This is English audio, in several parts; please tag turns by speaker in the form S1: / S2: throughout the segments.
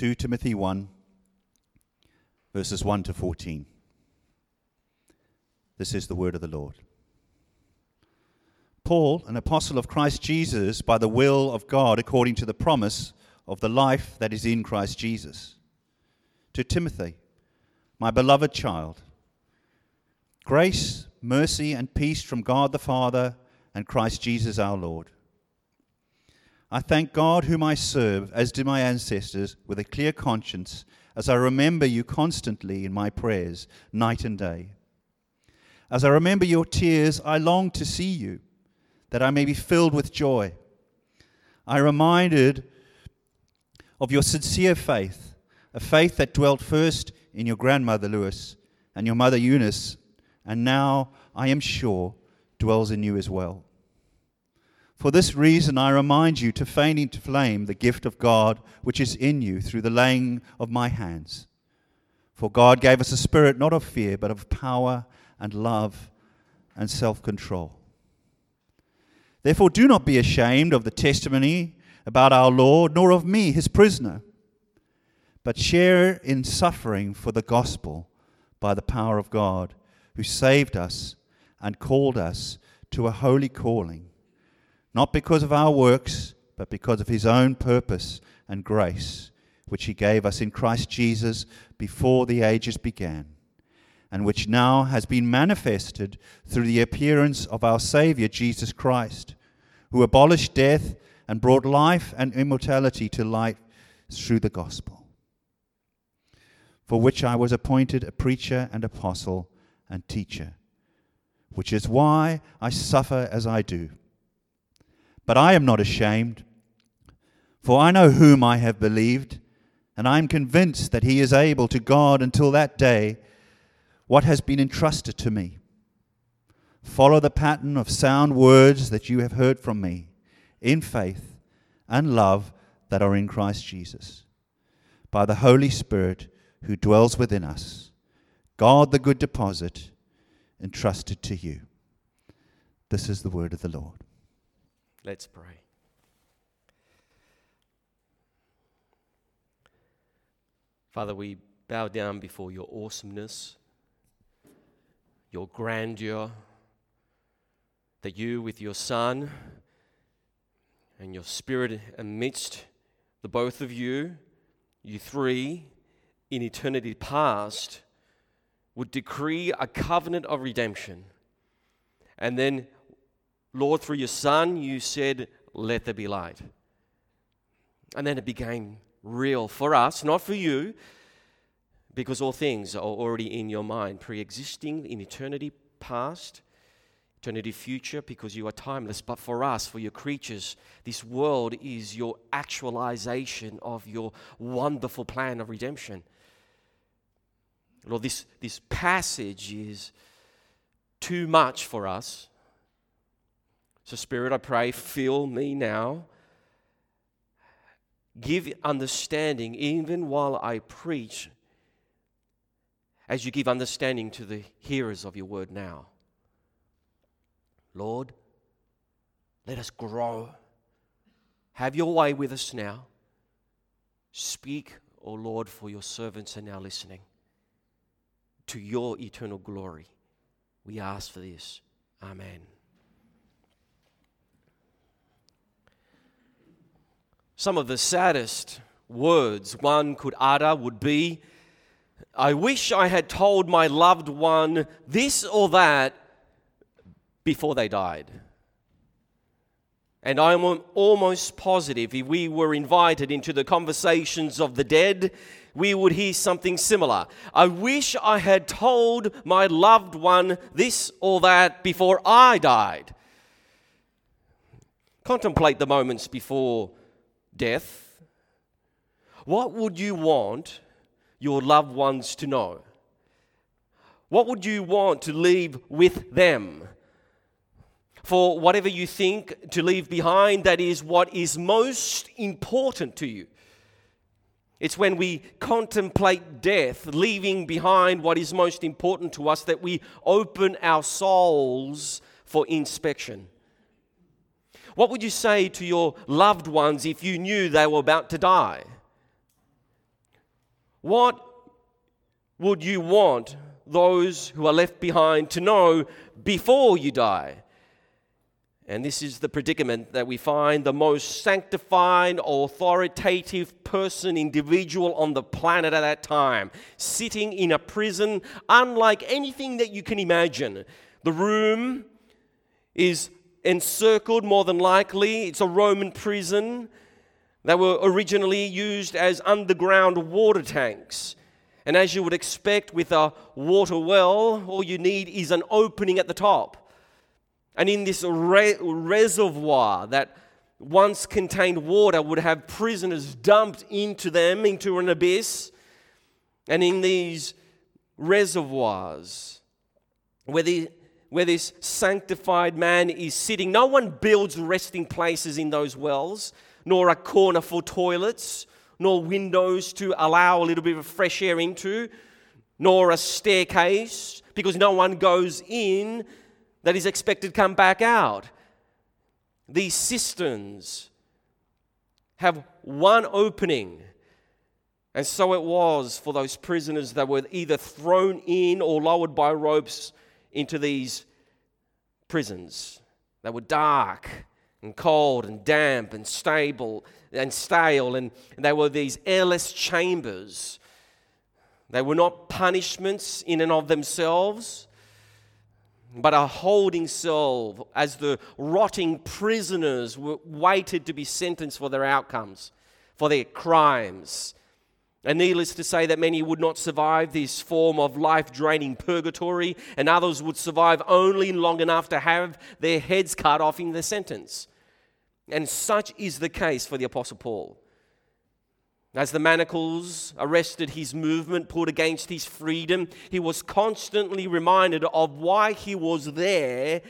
S1: 2 Timothy 1, verses 1 to 14. This is the word of the Lord. Paul, an apostle of Christ Jesus, by the will of God, according to the promise of the life that is in Christ Jesus. To Timothy, my beloved child, grace, mercy, and peace from God the Father and Christ Jesus our Lord. I thank God whom I serve, as did my ancestors, with a clear conscience, as I remember you constantly in my prayers, night and day. As I remember your tears, I long to see you, that I may be filled with joy. I am reminded of your sincere faith, a faith that dwelt first in your grandmother Lois and your mother Eunice, and now, I am sure, dwells in you as well. For this reason I remind you to fan into flame the gift of God which is in you through the laying of my hands. For God gave us a spirit not of fear, but of power and love and self-control. Therefore do not be ashamed of the testimony about our Lord, nor of me, his prisoner, but share in suffering for the gospel by the power of God, who saved us and called us to a holy calling, not because of our works, but because of his own purpose and grace, which he gave us in Christ Jesus before the ages began, and which now has been manifested through the appearance of our Saviour Jesus Christ, who abolished death and brought life and immortality to light through the gospel, for which I was appointed a preacher and apostle and teacher, which is why I suffer as I do. But I am not ashamed, for I know whom I have believed, and I am convinced that he is able to guard until that day what has been entrusted to me. Follow the pattern of sound words that you have heard from me, in faith and love that are in Christ Jesus. By the Holy Spirit who dwells within us, guard the good deposit entrusted to you. This is the word of the Lord.
S2: Let's pray. Father, we bow down before your awesomeness, your grandeur, that you with your Son and your Spirit amidst the both of you, you three, in eternity past, would decree a covenant of redemption. And then, Lord, through your Son, you said, let there be light. And then it became real for us, not for you, because all things are already in your mind, pre-existing in eternity past, eternity future, because you are timeless. But for us, for your creatures, this world is your actualization of your wonderful plan of redemption. Lord, this passage is too much for us. So Spirit, I pray, fill me now. Give understanding even while I preach, as you give understanding to the hearers of your word now. Lord, let us grow. Have your way with us now. Speak, O Lord, for your servants are now listening. To your eternal glory, we ask for this. Amen. Some of the saddest words one could utter would be, I wish I had told my loved one this or that before they died. And I'm almost positive if we were invited into the conversations of the dead, we would hear something similar. I wish I had told my loved one this or that before I died. Contemplate the moments before death. What would you want your loved ones to know? What would you want to leave with them? For whatever you think to leave behind, that is what is most important to you. It's when we contemplate death, leaving behind what is most important to us, that we open our souls for inspection. What would you say to your loved ones if you knew they were about to die? What would you want those who are left behind to know before you die? And this is the predicament that we find the most sanctified, authoritative person, individual on the planet at that time, sitting in a prison unlike anything that you can imagine. The room is encircled, more than likely. It's a Roman prison. They were originally used as underground water tanks. And as you would expect with a water well, all you need is an opening at the top. And in this reservoir that once contained water would have prisoners dumped into them, into an abyss. And in these reservoirs, where this sanctified man is sitting, no one builds resting places in those wells, nor a corner for toilets, nor windows to allow a little bit of fresh air into, nor a staircase, because no one goes in that is expected to come back out. These cisterns have one opening. And so it was for those prisoners that were either thrown in or lowered by ropes into these prisons. They were dark and cold and damp and stale, and they were these airless chambers. They were not punishments in and of themselves, but a holding cell as the rotting prisoners waited to be sentenced for their outcomes, for their crimes. And needless to say that many would not survive this form of life-draining purgatory, and others would survive only long enough to have their heads cut off in their sentence. And such is the case for the Apostle Paul. As the manacles arrested his movement, pulled against his freedom, he was constantly reminded of why he was there,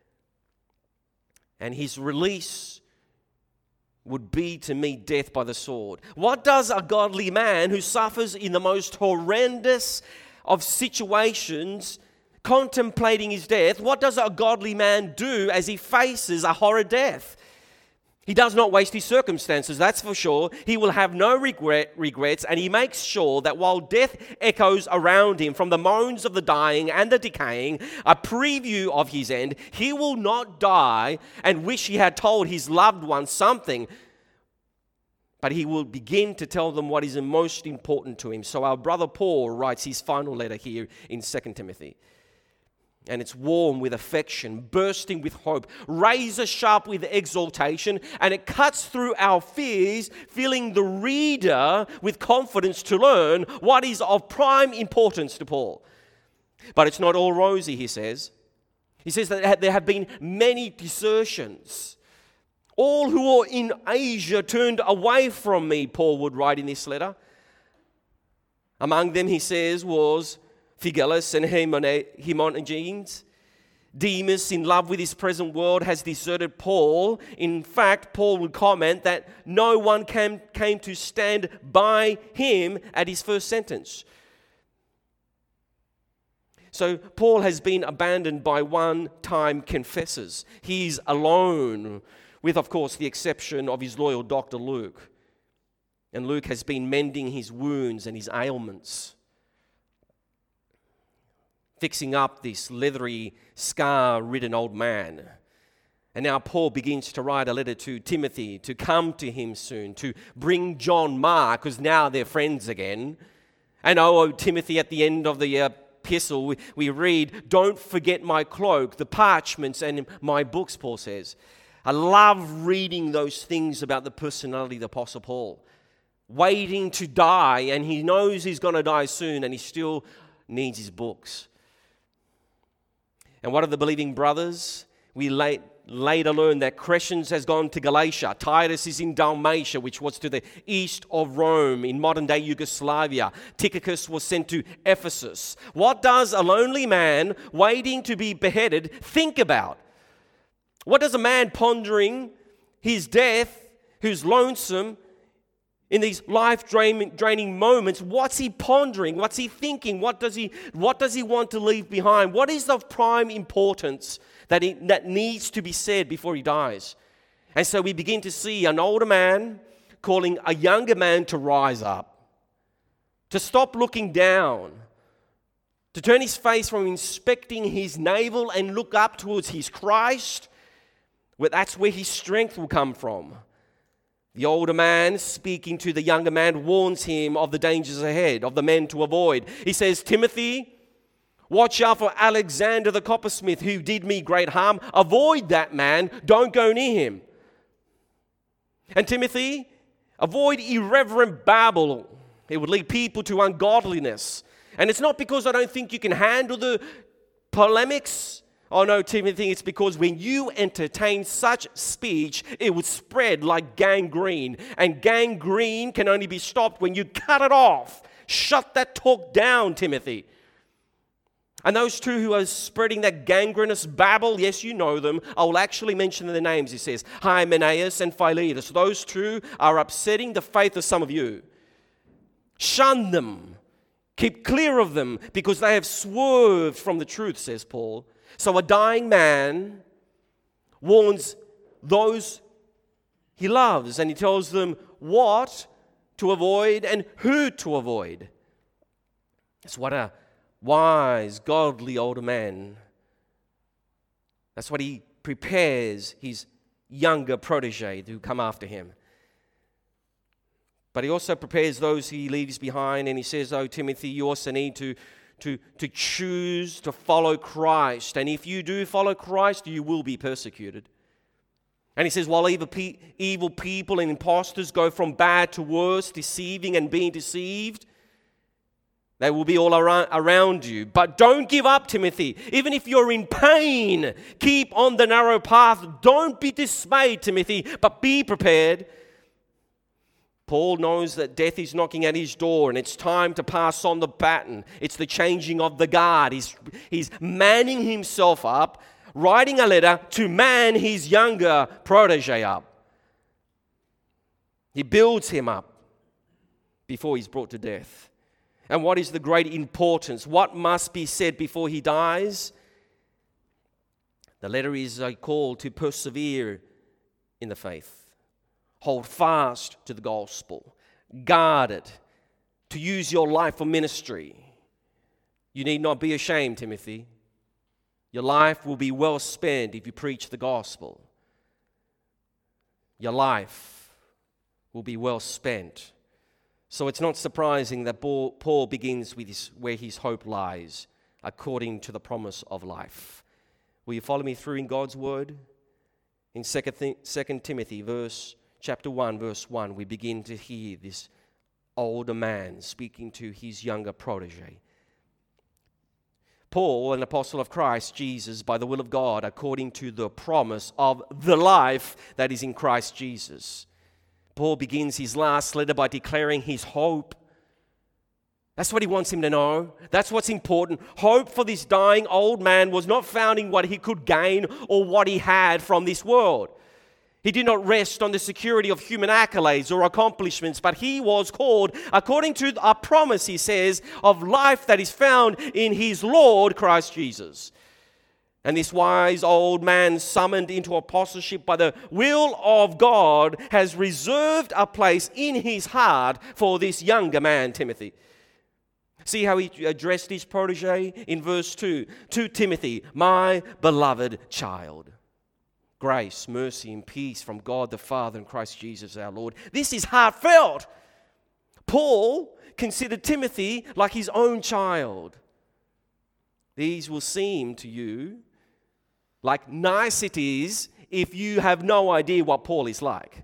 S2: and his release would be to meet death by the sword. What does a godly man who suffers in the most horrendous of situations, contemplating his death, what does a godly man do as he faces a horrid death? He does not waste his circumstances, that's for sure. He will have no regrets, and he makes sure that while death echoes around him from the moans of the dying and the decaying, a preview of his end, he will not die and wish he had told his loved ones something, but he will begin to tell them what is most important to him. So our brother Paul writes his final letter here in 2 Timothy. And it's warm with affection, bursting with hope, razor sharp with exaltation, and it cuts through our fears, filling the reader with confidence to learn what is of prime importance to Paul. But it's not all rosy, he says. He says that there have been many desertions. All who are in Asia turned away from me, Paul would write in this letter. Among them, he says, was Phygelus and Hermogenes. Demas, in love with his present world, has deserted Paul. In fact, Paul would comment that no one came to stand by him at his first sentence. So Paul has been abandoned by one-time confessors. He's alone, with, of course, the exception of his loyal doctor Luke. And Luke has been mending his wounds and his ailments, fixing up this leathery, scar-ridden old man. And now Paul begins to write a letter to Timothy to come to him soon, to bring John Mark, because now they're friends again. And Timothy, at the end of the epistle, we read, "Don't forget my cloak, the parchments, and my books," Paul says. I love reading those things about the personality of the Apostle Paul. Waiting to die, and he knows he's going to die soon, and he still needs his books. And what of the believing brothers? We later learned that Crescens has gone to Galatia. Titus is in Dalmatia, which was to the east of Rome in modern-day Yugoslavia. Tychicus was sent to Ephesus. What does a lonely man waiting to be beheaded think about? What does a man pondering his death, who's lonesome, in these life-draining moments, what's he pondering? What's he thinking? What does he want to leave behind? What is of prime importance that needs to be said before he dies? And so we begin to see an older man calling a younger man to rise up. to stop looking down, to turn his face from inspecting his navel and look up towards his Christ. That's where his strength will come from. The older man, speaking to the younger man, warns him of the dangers ahead, of the men to avoid. He says, Timothy, watch out for Alexander the coppersmith, who did me great harm. Avoid that man. Don't go near him. And Timothy, avoid irreverent babble. It would lead people to ungodliness. And it's not because I don't think you can handle the polemics. Oh no, Timothy, it's because when you entertain such speech, it would spread like gangrene. And gangrene can only be stopped when you cut it off. Shut that talk down, Timothy. And those two who are spreading that gangrenous babble, yes, you know them. I will actually mention their names, he says. Hymenaeus and Philetus. Those two are upsetting the faith of some of you. Shun them. Keep clear of them because they have swerved from the truth, says Paul. So a dying man warns those he loves, and he tells them what to avoid and who to avoid. That's what a wise, godly older man, that's what he prepares his younger protege to come after him. But he also prepares those he leaves behind, and he says, oh, Timothy, you also need to choose to follow Christ. And if you do follow Christ, you will be persecuted. And he says, while evil people and impostors go from bad to worse, deceiving and being deceived, they will be all around you. But don't give up, Timothy. Even if you're in pain, keep on the narrow path. Don't be dismayed, Timothy, but be prepared. Paul knows that death is knocking at his door and it's time to pass on the baton. It's the changing of the guard. He's manning himself up, writing a letter to man his younger protege up. He builds him up before he's brought to death. And what is the great importance? What must be said before he dies? The letter is a call to persevere in the faith. Hold fast to the gospel. Guard it. To use your life for ministry. You need not be ashamed, Timothy. Your life will be well spent if you preach the gospel. Your life will be well spent. So it's not surprising that Paul begins with where his hope lies, according to the promise of life. Will you follow me through in God's word? In 2 Timothy chapter 1, verse 1, we begin to hear this older man speaking to his younger protege. Paul, an apostle of Christ Jesus, by the will of God, according to the promise of the life that is in Christ Jesus. Paul begins his last letter by declaring his hope. That's what he wants him to know. That's what's important. Hope for this dying old man was not found in what he could gain or what he had from this world. He did not rest on the security of human accolades or accomplishments, but he was called according to a promise, he says, of life that is found in his Lord Christ Jesus. And this wise old man, summoned into apostleship by the will of God, has reserved a place in his heart for this younger man, Timothy. See how he addressed his protege in verse 2. To Timothy, my beloved child. Grace, mercy, and peace from God the Father and Christ Jesus our Lord. This is heartfelt. Paul considered Timothy like his own child. These will seem to you like niceties if you have no idea what Paul is like.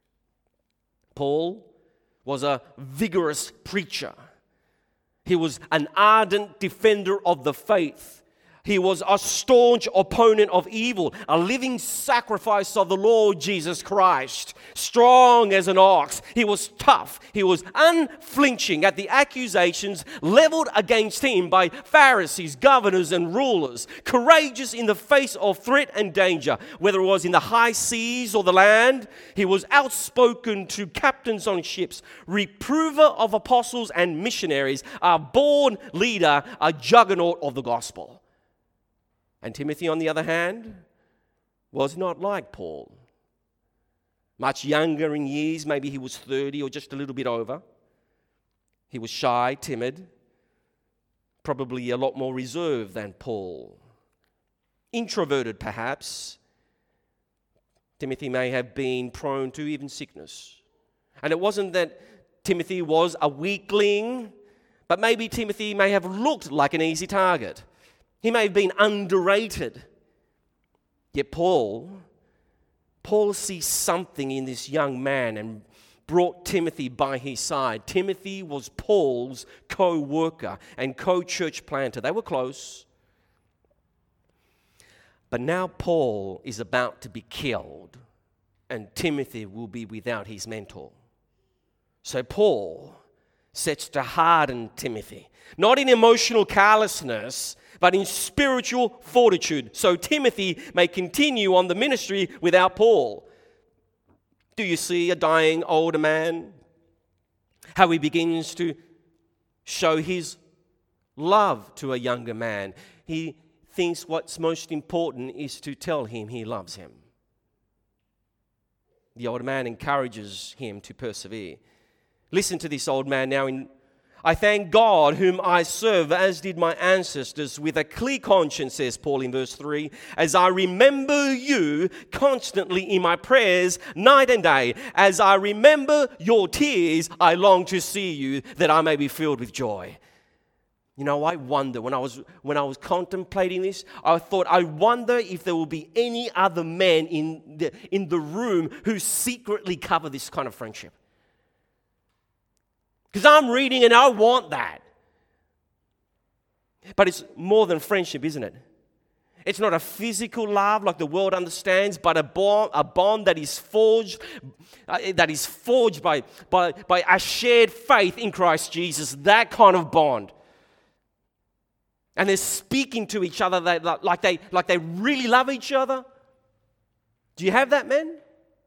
S2: Paul was a vigorous preacher. He was an ardent defender of the faith. He was a staunch opponent of evil, a living sacrifice of the Lord Jesus Christ, strong as an ox. He was tough. He was unflinching at the accusations leveled against him by Pharisees, governors, and rulers, courageous in the face of threat and danger, whether it was in the high seas or the land. He was outspoken to captains on ships, reprover of apostles and missionaries, a born leader, a juggernaut of the gospel. And Timothy, on the other hand, was not like Paul. Much younger in years, maybe he was 30 or just a little bit over. He was shy, timid, probably a lot more reserved than Paul. Introverted, perhaps. Timothy may have been prone to even sickness. And it wasn't that Timothy was a weakling, but maybe Timothy may have looked like an easy target. He may have been underrated. Yet Paul sees something in this young man and brought Timothy by his side. Timothy was Paul's co-worker and co-church planter. They were close. But now Paul is about to be killed, and Timothy will be without his mentor. So Paul sets to harden Timothy, not in emotional callousness, but in spiritual fortitude, so Timothy may continue on the ministry without Paul. Do you see a dying older man? How he begins to show his love to a younger man. He thinks what's most important is to tell him he loves him. The older man encourages him to persevere. Listen to this old man now. I thank God whom I serve, as did my ancestors, with a clear conscience, says Paul in verse 3, as I remember you constantly in my prayers night and day. As I remember your tears, I long to see you, that I may be filled with joy. You know, I wonder, when I was contemplating this, I thought, I wonder if there will be any other men in the room who secretly cover this kind of friendship. Because I'm reading and I want that. But it's more than friendship, isn't it? It's not a physical love like the world understands, but a bond that is forged by a shared faith in Christ Jesus. That kind of bond. And they're speaking to each other like they really love each other. Do you have that, men?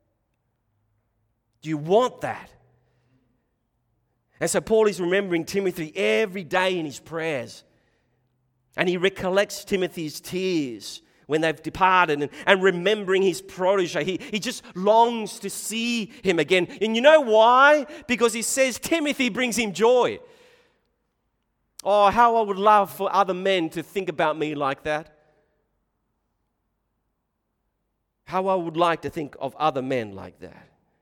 S2: Do you want that? And so Paul is remembering Timothy every day in his prayers. And he recollects Timothy's tears when they've departed and remembering his protege. He just longs to see him again. And you know why? Because he says Timothy brings him joy. Oh, how I would love for other men to think about me like that. How I would like to think of other men like that.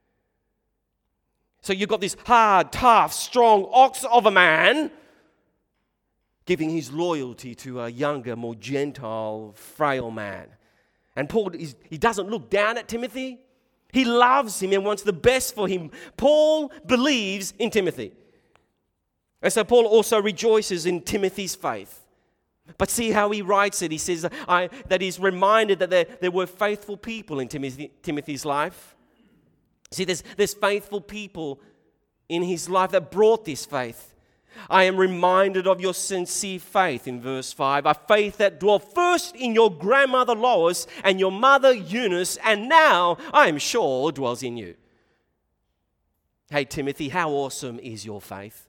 S2: So you've got this hard, tough, strong ox of a man giving his loyalty to a younger, more gentle, frail man. And Paul, he doesn't look down at Timothy. He loves him and wants the best for him. Paul believes in Timothy. And so Paul also rejoices in Timothy's faith. But see how he writes it. He says that he's reminded that there were faithful people in Timothy's life. See, there's faithful people in his life that brought this faith. I am reminded of your sincere faith in verse 5, a faith that dwelt first in your grandmother Lois and your mother Eunice, and now, I am sure, dwells in you. Hey, Timothy, how awesome is your faith?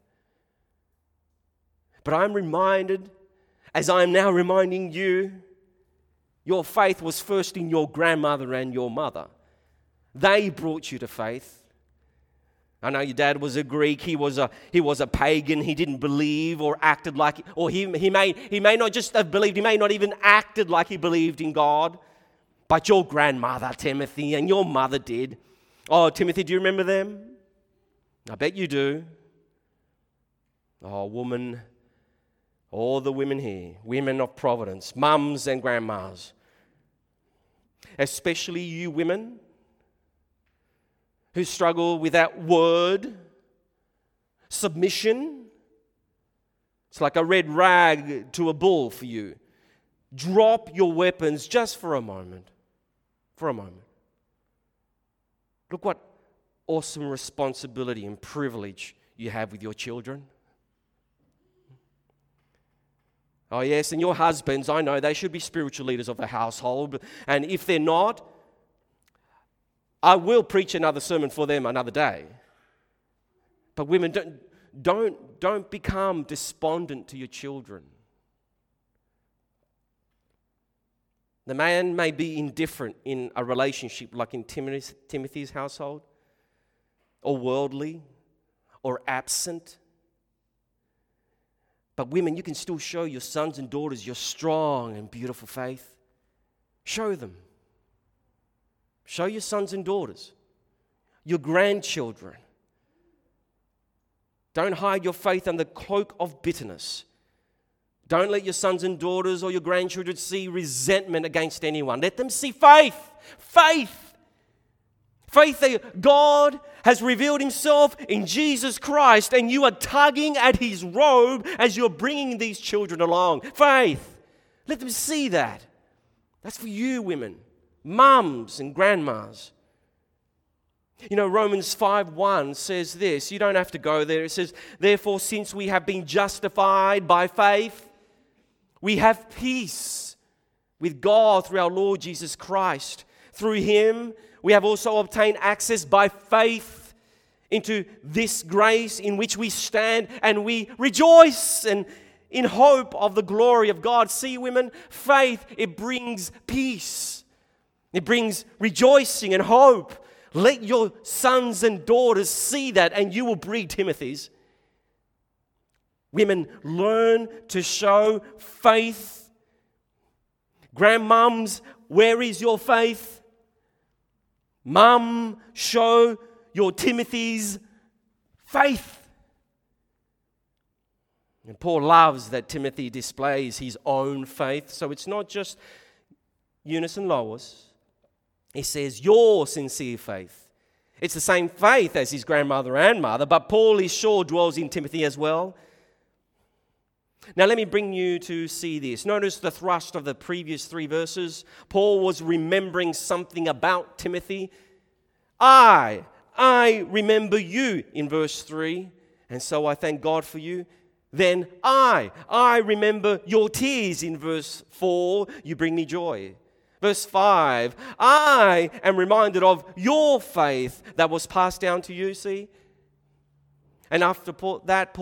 S2: But I'm reminded, as I am now reminding you, your faith was first in your grandmother and your mother. They brought you to faith. I know your dad was a Greek. He was a pagan. He didn't believe or acted like, or he may not just have believed. He may not even acted like he believed in God. But your grandmother, Timothy, and your mother did. Oh, Timothy, do you remember them? I bet you do. Oh, woman, all the women here, women of Providence, mums and grandmas, especially you women who struggle with that word, submission. It's like a red rag to a bull for you. Drop your weapons just for a moment. For a moment. Look what awesome responsibility and privilege you have with your children. Oh yes, and your husbands, I know, they should be spiritual leaders of the household. And if they're not, I will preach another sermon for them another day. But women, don't become despondent to your children. The man may be indifferent in a relationship like in Timothy's household, or worldly, or absent. But women, you can still show your sons and daughters your strong and beautiful faith. Show them. Show your sons and daughters, your grandchildren. Don't hide your faith under the cloak of bitterness. Don't let your sons and daughters or your grandchildren see resentment against anyone. Let them see faith. Faith. Faith that God has revealed himself in Jesus Christ, and you are tugging at his robe as you're bringing these children along. Faith. Let them see that. That's for you, women, mums and grandmas. You know, Romans 5:1 says this. You don't have to go there. It says, therefore, since we have been justified by faith, we have peace with God through our Lord Jesus Christ. Through him, we have also obtained access by faith into this grace in which we stand, and we rejoice and in hope of the glory of God. See, women, faith, it brings peace. It brings rejoicing and hope. Let your sons and daughters see that, and you will breed Timothys. Women, learn to show faith. Grandmums, where is your faith? Mum, show your Timothys faith. And Paul loves that Timothy displays his own faith. So it's not just Eunice and Lois. He says, your sincere faith. It's the same faith as his grandmother and mother, but Paul is sure dwells in Timothy as well. Now let me bring you to see this. Notice the thrust of the previous 3 verses. Paul was remembering something about Timothy. I remember you in verse 3, and so I thank God for you. Then I remember your tears in verse 4. You bring me joy. Verse 5, I am reminded of your faith that was passed down to you, see? And after Paul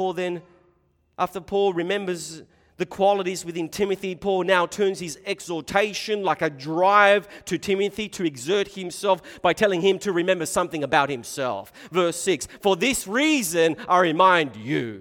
S2: remembers the qualities within Timothy, Paul now turns his exhortation like a drive to Timothy to exert himself by telling him to remember something about himself. Verse 6, for this reason I remind you.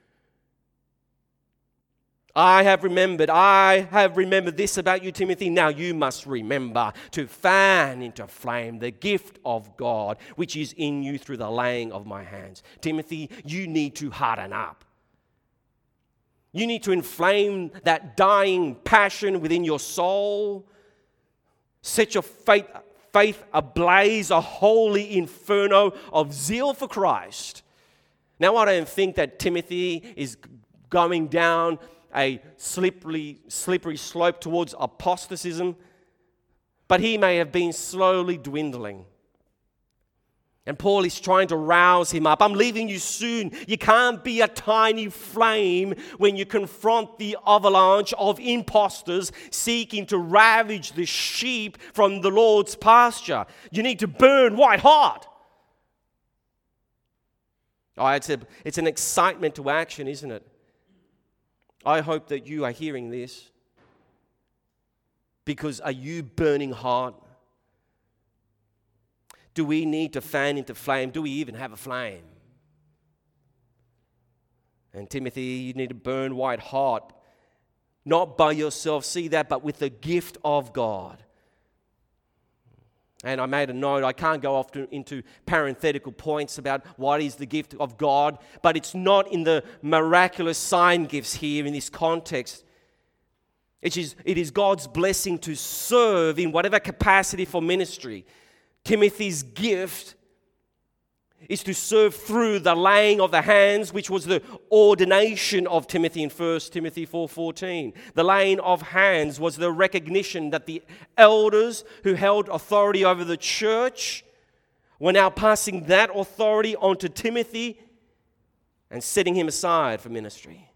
S2: I have remembered this about you, Timothy. Now you must remember to fan into flame the gift of God, which is in you through the laying of my hands. Timothy, you need to harden up. You need to inflame that dying passion within your soul. Set your faith ablaze, a holy inferno of zeal for Christ. Now, I don't think that Timothy is going down a slippery slope towards apostatism, but he may have been slowly dwindling. And Paul is trying to rouse him up. I'm leaving you soon. You can't be a tiny flame when you confront the avalanche of impostors seeking to ravage the sheep from the Lord's pasture. You need to burn white hot. Oh, it's an excitement to action, isn't it? I hope that you are hearing this. Because are you burning hot? Do we need to fan into flame? Do we even have a flame? And Timothy, you need to burn white hot. Not by yourself, see that, but with the gift of God. And I made a note, I can't go off into parenthetical points about what is the gift of God, but it's not in the miraculous sign gifts here in this context. It is God's blessing to serve in whatever capacity for ministry. Timothy's gift is to serve through the laying of the hands, which was the ordination of Timothy in 1 Timothy 4:14. The laying of hands was the recognition that the elders who held authority over the church were now passing that authority onto Timothy and setting him aside for ministry.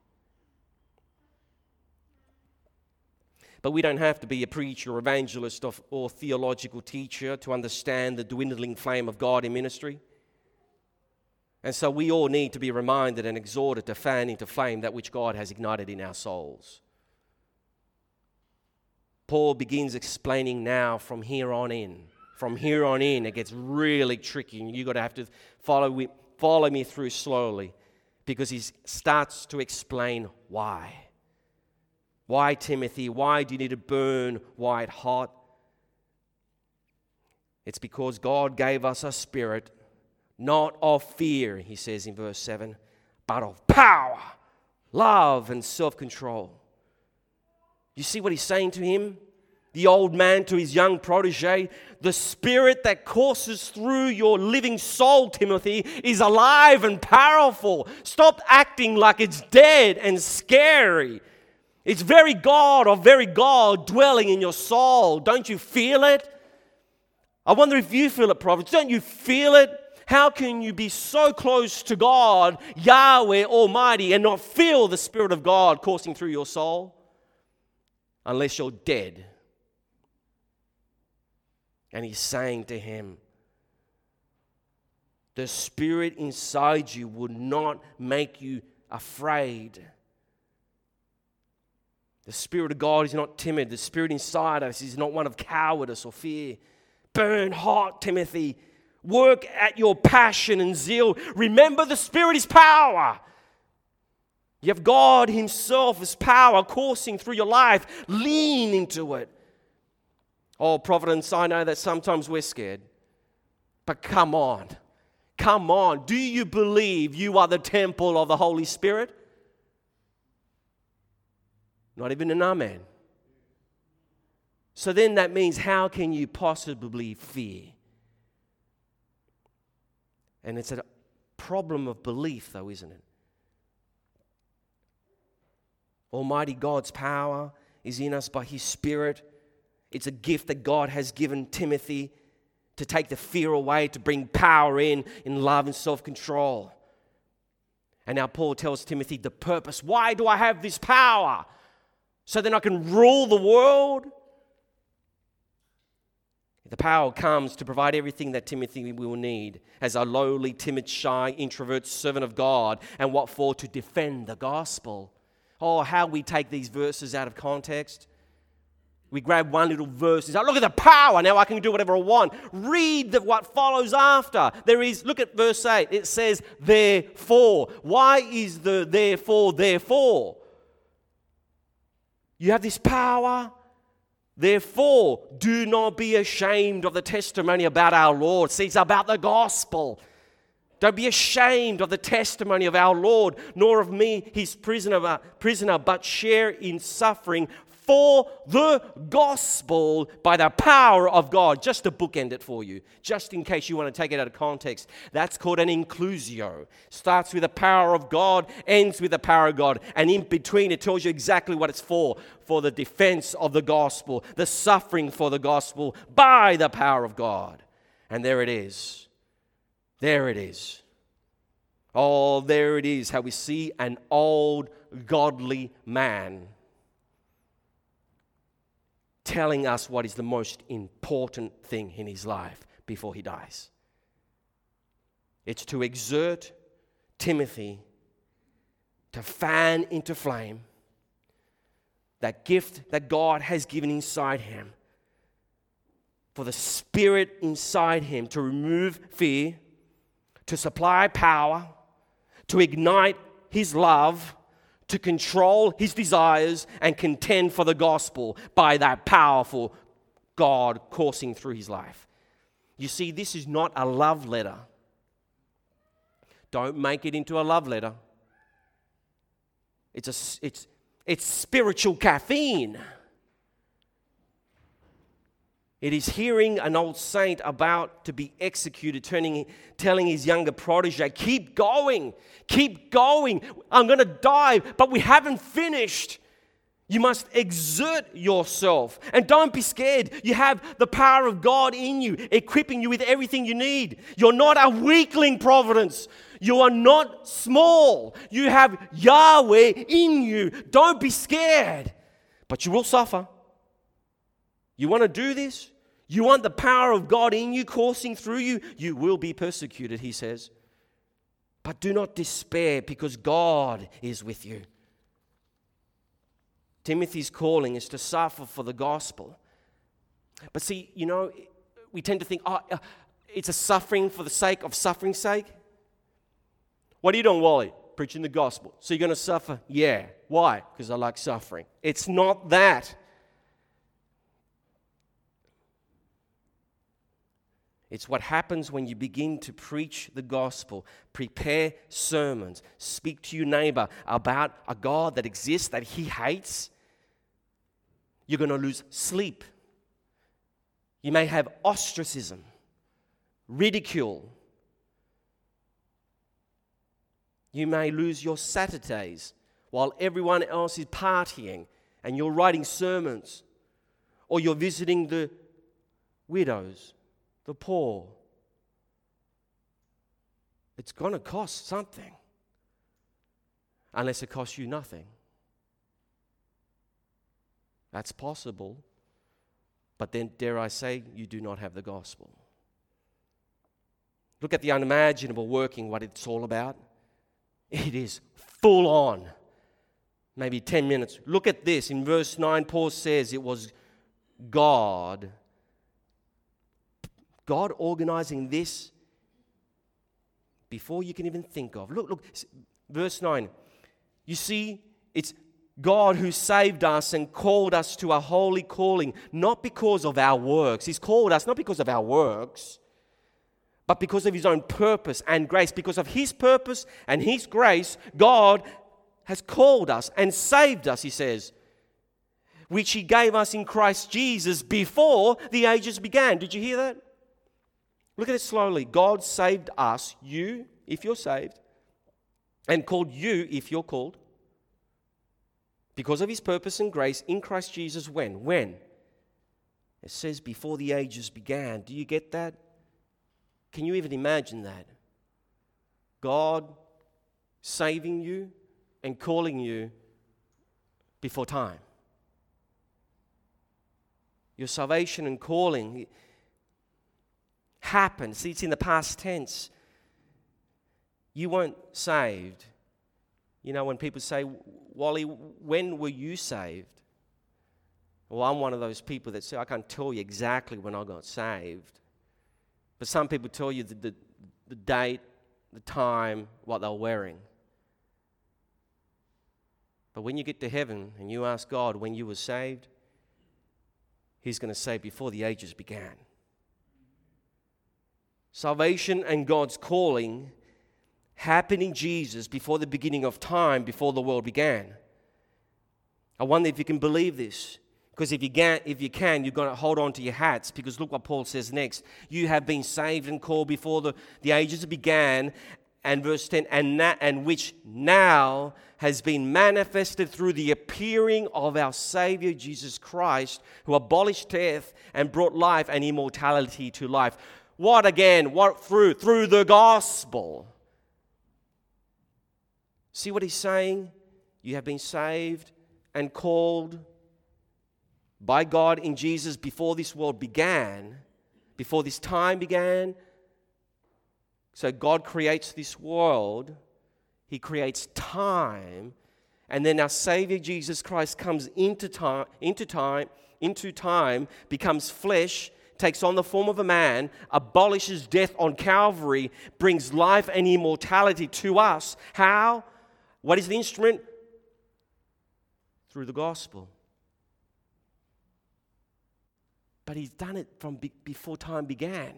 S2: But we don't have to be a preacher or evangelist or theological teacher to understand the dwindling flame of God in ministry. And so we all need to be reminded and exhorted to fan into flame that which God has ignited in our souls. Paul begins explaining now from here on in. From here on in, it gets really tricky, and you've got to have to follow me through slowly. because he starts to explain why. Why, Timothy? Why do you need to burn white hot? It's because God gave us a spirit, not of fear, he says in verse 7, but of power, love, and self-control. You see what he's saying to him? The old man to his young protege, the spirit that courses through your living soul, Timothy, is alive and powerful. Stop acting like it's dead and scary. It's very God dwelling in your soul. Don't you feel it? I wonder if you feel it, prophets. Don't you feel it? How can you be so close to God, Yahweh Almighty, and not feel the Spirit of God coursing through your soul? Unless you're dead. And he's saying to him, the Spirit inside you would not make you afraid. The Spirit of God is not timid. The Spirit inside us is not one of cowardice or fear. Burn hot, Timothy. Work at your passion and zeal. Remember, the Spirit is power. You have God himself as power coursing through your life. Lean into it. Oh, Providence, I know that sometimes we're scared. But come on. Come on. Do you believe you are the temple of the Holy Spirit? Not even an amen. So then that means, how can you possibly fear? And it's a problem of belief, though, isn't it? Almighty God's power is in us by his Spirit. It's a gift that God has given Timothy to take the fear away, to bring power in love and self-control. And now Paul tells Timothy the purpose. Why do I have this power? So then I can rule the world? The power comes to provide everything that Timothy will need as a lowly, timid, shy, introvert servant of God. And what for? To defend the gospel. Oh, how we take these verses out of context. We grab one little verse and say, look at the power, now I can do whatever I want. Read what follows after. Look at verse 8. It says, therefore. Why is the therefore? You have this power. Therefore, do not be ashamed of the testimony about our Lord. See, it's about the gospel. Don't be ashamed of the testimony of our Lord, nor of me, his prisoner, but share in suffering for the gospel by the power of God. Just to bookend it for you, just in case you want to take it out of context. That's called an inclusio. Starts with the power of God, ends with the power of God. And in between, it tells you exactly what it's for the defense of the gospel, the suffering for the gospel by the power of God. And there it is. There it is. Oh, there it is, how we see an old godly man telling us what is the most important thing in his life before he dies. It's to exert Timothy to fan into flame that gift that God has given inside him, for the Spirit inside him to remove fear, to supply power, to ignite his love, to control his desires and contend for the gospel by that powerful God coursing through his life. You see, this is not a love letter. Don't make it into a love letter. It's spiritual caffeine. It is hearing an old saint about to be executed, telling his younger protege, keep going, I'm going to die, but we haven't finished. You must exert yourself. And don't be scared. You have the power of God in you, equipping you with everything you need. You're not a weakling, Providence. You are not small. You have Yahweh in you. Don't be scared. But you will suffer. You want to do this? You want the power of God in you, coursing through you? You will be persecuted, he says. But do not despair, because God is with you. Timothy's calling is to suffer for the gospel. But see, we tend to think, it's a suffering for the sake of suffering's sake. What are you doing, Wally? preaching the gospel. So you're going to suffer? Yeah. Why? Because I like suffering. It's not that. It's what happens when you begin to preach the gospel, prepare sermons, speak to your neighbor about a God that exists, that he hates. You're going to lose sleep. You may have ostracism, ridicule. You may lose your Saturdays while everyone else is partying and you're writing sermons, or you're visiting the widows, the poor. It's going to cost something, unless it costs you nothing. That's possible, but then, dare I say, you do not have the gospel. Look at the unimaginable working, what it's all about. It is full on. Maybe 10 minutes. Look at this. In verse 9, Paul says it was God organizing this before you can even think of. Look, verse 9. You see, it's God who saved us and called us to a holy calling, not because of our works. He's called us not because of our works, but because of his own purpose and grace. Because of his purpose and his grace, God has called us and saved us, he says, which he gave us in Christ Jesus before the ages began. Did you hear that? Look at it slowly. God saved us, you, if you're saved, and called you, if you're called, because of his purpose and grace in Christ Jesus. When? When? It says before the ages began. Do you get that? Can you even imagine that? God saving you and calling you before time. Your salvation and calling happened. See, it's in the past tense. You weren't saved. You know, when people say, Wally, when were you saved? Well, I'm one of those people that say, I can't tell you exactly when I got saved. But some people tell you the date, the time, what they were wearing. But when you get to heaven and you ask God when you were saved, he's going to say before the ages began. Salvation and God's calling happened in Jesus before the beginning of time, before the world began. I wonder if you can believe this. Because if you can, you've got to hold on to your hats, because look what Paul says next. You have been saved and called before the ages began, and verse 10, and which now has been manifested through the appearing of our Savior Jesus Christ, who abolished death and brought life and immortality to life. What again? What through? Through the gospel. See what he's saying? You have been saved and called by God in Jesus before this world began, before this time began. So God creates this world, he creates time, and then our Savior Jesus Christ comes into time, becomes flesh, takes on the form of a man, abolishes death on Calvary, brings life and immortality to us. How? What is the instrument? Through the gospel. But he's done it from before time began.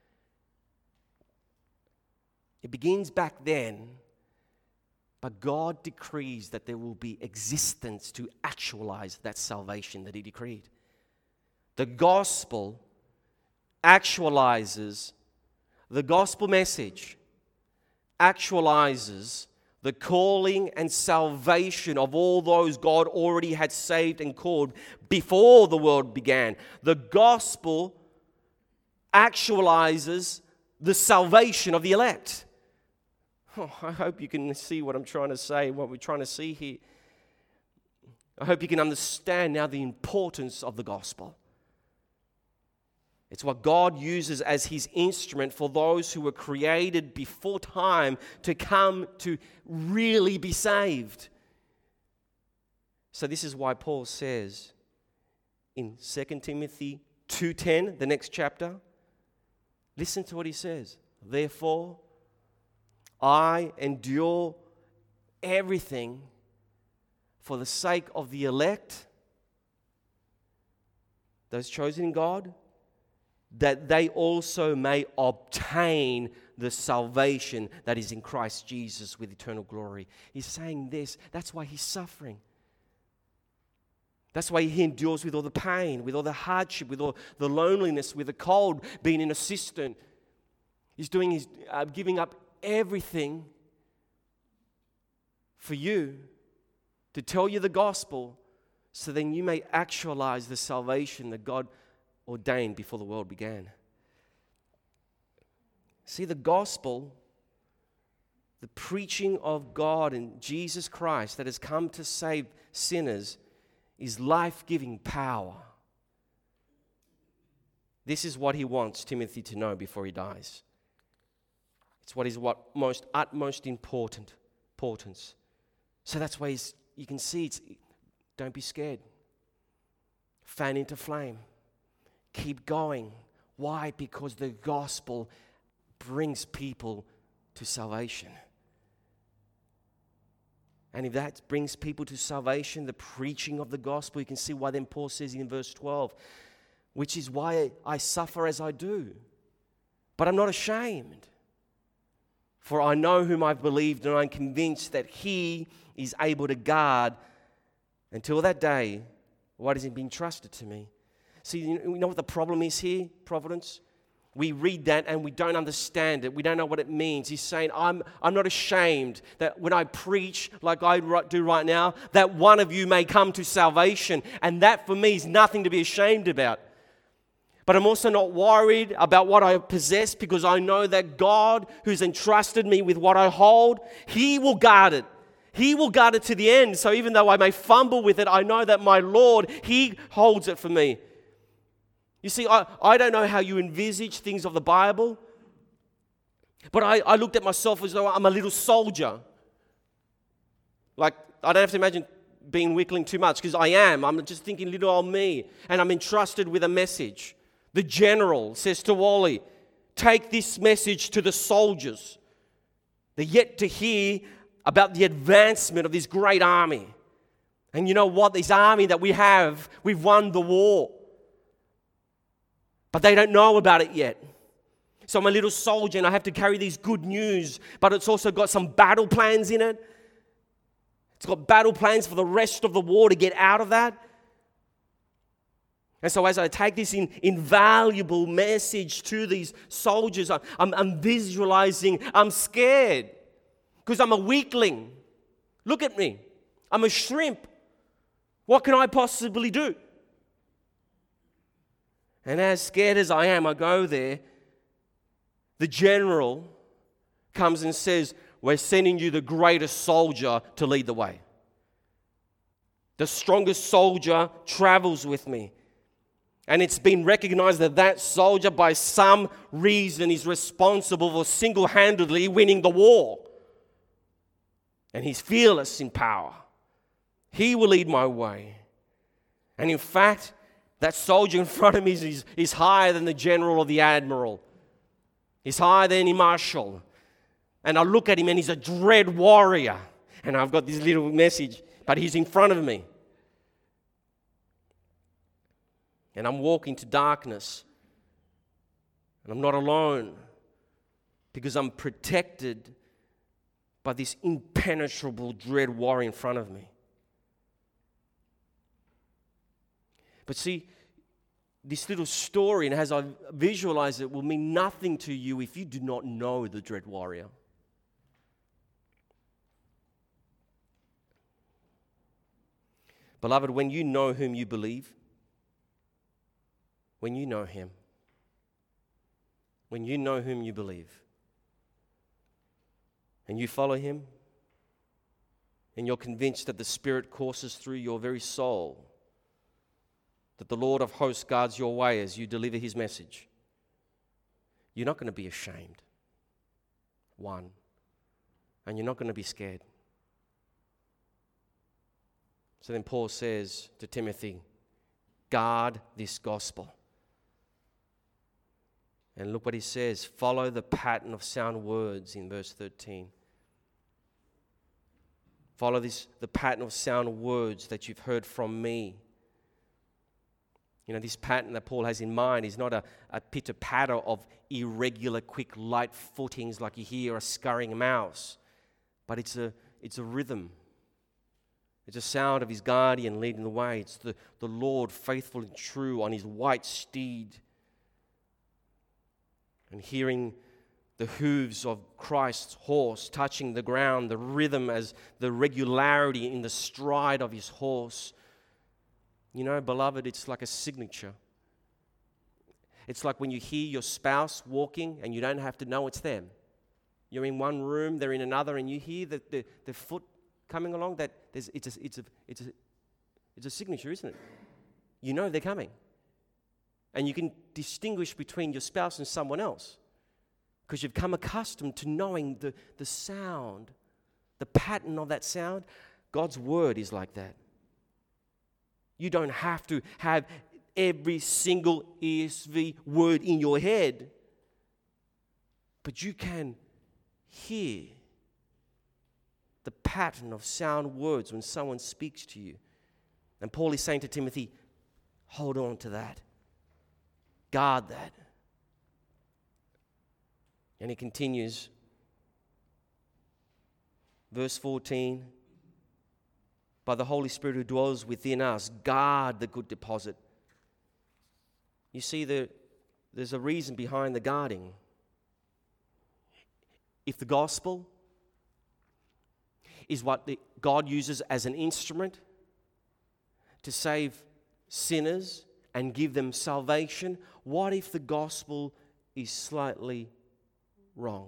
S2: It begins back then, but God decrees that there will be existence to actualize that salvation that he decreed. The gospel actualizes, the gospel message actualizes the calling and salvation of all those God already had saved and called before the world began. The gospel actualizes the salvation of the elect. Oh, I hope you can see what I'm trying to say, what we're trying to see here. I hope you can understand now the importance of the gospel. It's what God uses as his instrument for those who were created before time to come to really be saved. So this is why Paul says in 2 Timothy 2:10, the next chapter, listen to what he says. Therefore, I endure everything for the sake of the elect, those chosen in God, that they also may obtain the salvation that is in Christ Jesus with eternal glory. He's saying this. That's why he's suffering. That's why he endures with all the pain, with all the hardship, with all the loneliness, with the cold, being in a cistern. He's doing his giving up everything for you, to tell you the gospel, so then you may actualize the salvation that God ordained before the world began. See, the gospel, the preaching of God and Jesus Christ that has come to save sinners, is life-giving power. This is what he wants Timothy to know before he dies. It's what is utmost importance. So that's why you can see don't be scared. Fan into flame. Keep going. Why? Because the gospel brings people to salvation. And if that brings people to salvation, the preaching of the gospel, you can see why then Paul says in verse 12, which is why I suffer as I do. But I'm not ashamed. For I know whom I've believed, and I'm convinced that he is able to guard until that day what has been trusted to me. See, you know what the problem is here, Providence? We read that and we don't understand it. We don't know what it means. He's saying, I'm not ashamed that when I preach like I do right now, that one of you may come to salvation. And that for me is nothing to be ashamed about. But I'm also not worried about what I possess, because I know that God, who's entrusted me with what I hold, he will guard it. He will guard it to the end. So even though I may fumble with it, I know that my Lord, he holds it for me. You see, I don't know how you envisage things of the Bible, but I looked at myself as though I'm a little soldier. Like, I don't have to imagine being wiggling too much, because I am. I'm just thinking little old me, and I'm entrusted with a message. The general says to Wally, take this message to the soldiers. They're yet to hear about the advancement of this great army. And you know what? This army that we have, we've won the war. But they don't know about it yet. So I'm a little soldier and I have to carry these good news, but it's also got some battle plans in it. It's got battle plans for the rest of the war to get out of that. And so as I take this invaluable message to these soldiers, I'm visualizing, I'm scared because I'm a weakling. Look at me. I'm a shrimp. What can I possibly do? And as scared as I am, I go there. The general comes and says, we're sending you the greatest soldier to lead the way. The strongest soldier travels with me. And it's been recognized that that soldier, by some reason, is responsible for single-handedly winning the war. And he's fearless in power. He will lead my way. And in fact, that soldier in front of me is higher than the general or the admiral. He's higher than any marshal. And I look at him and he's a dread warrior. And I've got this little message, but he's in front of me. And I'm walking to darkness. And I'm not alone, because I'm protected by this impenetrable dread warrior in front of me. But see, this little story, and as I visualize it, will mean nothing to you if you do not know the dread warrior. Beloved, when you know whom you believe, when you know him, when you know whom you believe, and you follow him, and you're convinced that the Spirit courses through your very soul, that the Lord of hosts guards your way as you deliver his message, you're not going to be ashamed. One. And you're not going to be scared. So then Paul says to Timothy, guard this gospel. And look what he says. Follow the pattern of sound words in verse 13. Follow the pattern of sound words that you've heard from me. This pattern that Paul has in mind is not a pitter-patter of irregular, quick, light footings like you hear a scurrying mouse, but it's a rhythm. It's a sound of his guardian leading the way. It's the Lord, faithful and true, on his white steed. And hearing the hooves of Christ's horse touching the ground, the rhythm as the regularity in the stride of his horse. Beloved, it's like a signature. It's like when you hear your spouse walking and you don't have to know it's them. You're in one room, they're in another, and you hear the foot coming along. It's a signature, isn't it? You know they're coming. And you can distinguish between your spouse and someone else because you've come accustomed to knowing the sound, the pattern of that sound. God's word is like that. You don't have to have every single ESV word in your head, but you can hear the pattern of sound words when someone speaks to you. And Paul is saying to Timothy, hold on to that. Guard that. And he continues, verse 14, by the Holy Spirit who dwells within us, guard the good deposit. You see, there's a reason behind the guarding. If the gospel is what God uses as an instrument to save sinners and give them salvation, what if the gospel is slightly wrong?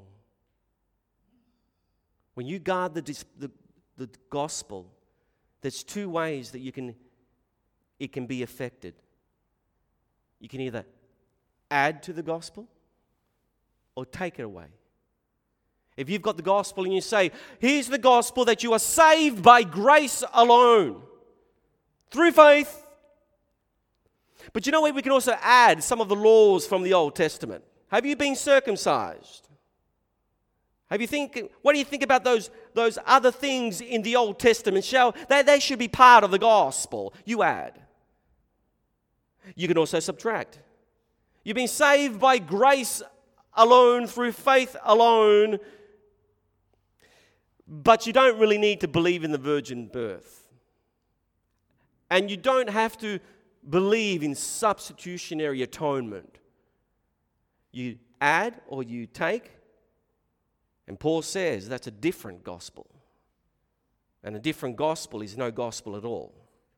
S2: When you guard the gospel, there's two ways that it can be affected. You can either add to the gospel or take it away. If you've got the gospel and you say, here's the gospel that you are saved by grace alone, through faith. But you know what? We can also add some of the laws from the Old Testament. Have you been circumcised? What do you think about those other things in the Old Testament? They should be part of the gospel. You add. You can also subtract. You've been saved by grace alone, through faith alone, but you don't really need to believe in the virgin birth. And you don't have to believe in substitutionary atonement. You add or you take, and Paul says that's a different gospel. And a different gospel is no gospel at all.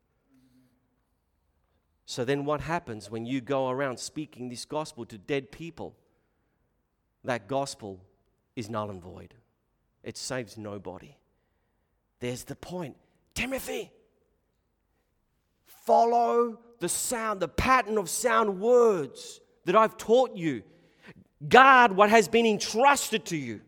S2: So then what happens when you go around speaking this gospel to dead people? That gospel is null and void. It saves nobody. There's the point. Timothy, follow the pattern of sound words that I've taught you. Guard what has been entrusted to you.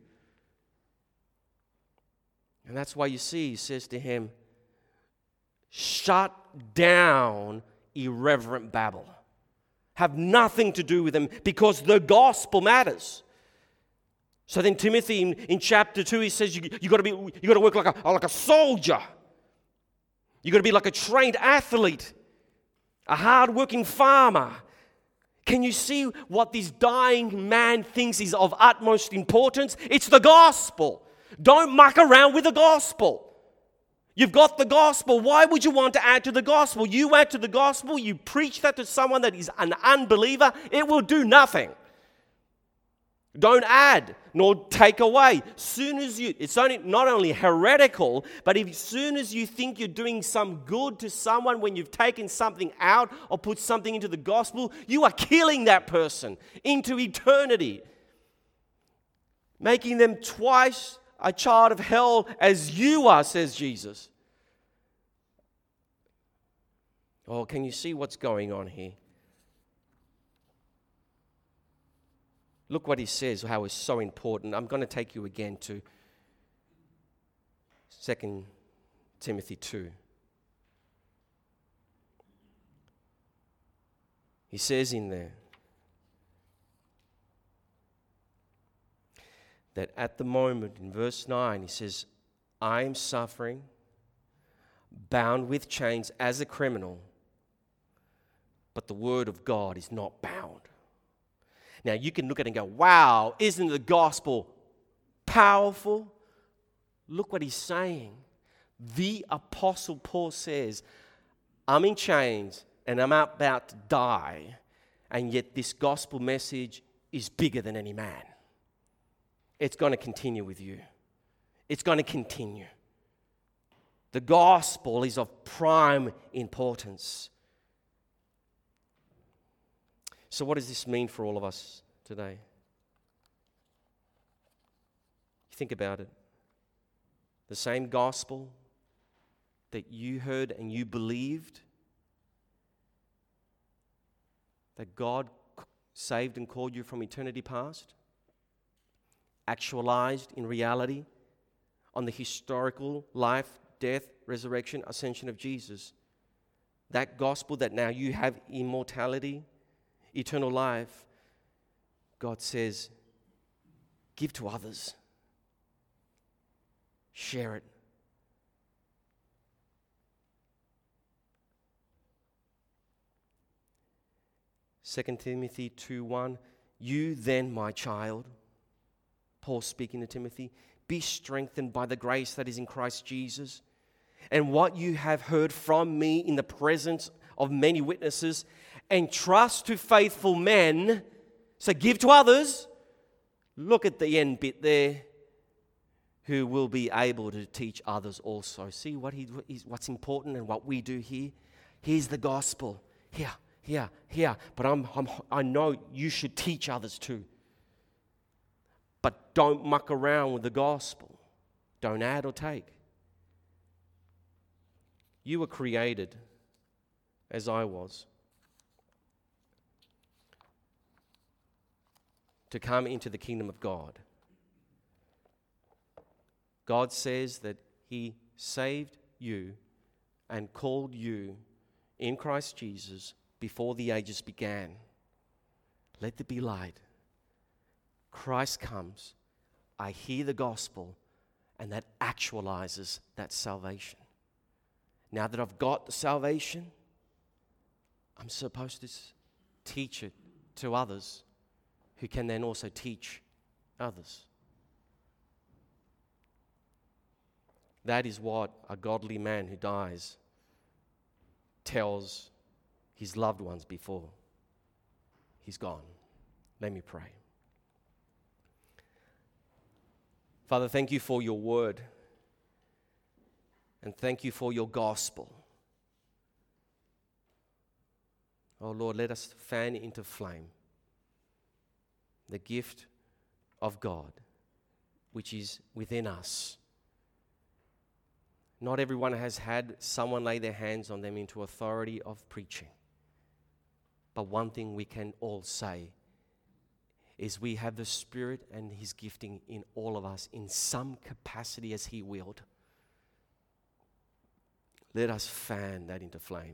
S2: And that's why you see, he says to him, shut down irreverent babble. Have nothing to do with them because the gospel matters. So then Timothy in chapter 2, he says you got to work like a soldier. You got to be like a trained athlete, a hard-working farmer. Can you see what this dying man thinks is of utmost importance? It's the gospel. Don't muck around with the gospel. You've got the gospel. Why would you want to add to the gospel? You add to the gospel, you preach that to someone that is an unbeliever, it will do nothing. Don't add nor take away. It's not only heretical, but as soon as you think you're doing some good to someone when you've taken something out or put something into the gospel, you are killing that person into eternity, making them twice a child of hell as you are, says Jesus. Oh, can you see what's going on here? Look what he says, how it's so important. I'm going to take you again to 2 Timothy 2. He says in there that at the moment, in verse 9, he says, I am suffering bound with chains as a criminal, but the word of God is not bound. Now you can look at it and go, wow, isn't the gospel powerful? Look what he's saying. The Apostle Paul says, I'm in chains and I'm about to die, and yet this gospel message is bigger than any man. It's going to continue with you. It's going to continue. The gospel is of prime importance. So what does this mean for all of us today? Think about it. The same gospel that you heard and you believed, that God saved and called you from eternity past, actualized in reality on the historical life, death, resurrection, ascension of Jesus. That gospel that now you have immortality, eternal life, God says, give to others. Share it. Second Timothy 2:1, you then, my child, Paul speaking to Timothy, be strengthened by the grace that is in Christ Jesus. And what you have heard from me in the presence of many witnesses, entrust to faithful men. So give to others. Look at the end bit there. Who will be able to teach others also. See what's important and what we do here? Here's the gospel. Here. But I know you should teach others too. But don't muck around with the gospel. Don't add or take. You were created, as I was, to come into the kingdom of God. God says that He saved you and called you in Christ Jesus before the ages began. Let there be light. Christ comes. I hear the gospel, and that actualizes that salvation. Now that I've got the salvation, I'm supposed to teach it to others who can then also teach others. That is what a godly man who dies tells his loved ones before he's gone. Let me pray. Father, thank you for your word. And thank you for your gospel. Oh Lord, let us fan into flame the gift of God which is within us. Not everyone has had someone lay their hands on them into authority of preaching. But one thing we can all say is we have the Spirit and His gifting in all of us in some capacity as He willed. Let us fan that into flame.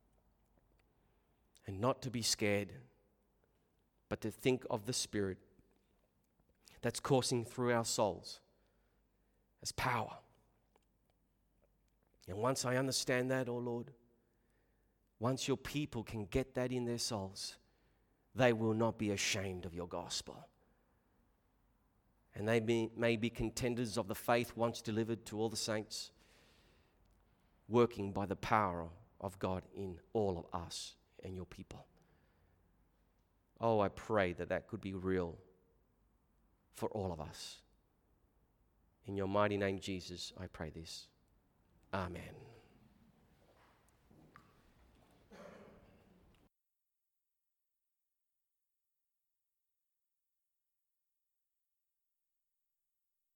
S2: And not to be scared, but to think of the Spirit that's coursing through our souls as power. And once I understand that, oh Lord, once your people can get that in their souls, they will not be ashamed of your gospel. And they may be contenders of the faith once delivered to all the saints, working by the power of God in all of us and your people. Oh, I pray that that could be real for all of us. In your mighty name, Jesus, I pray this. Amen.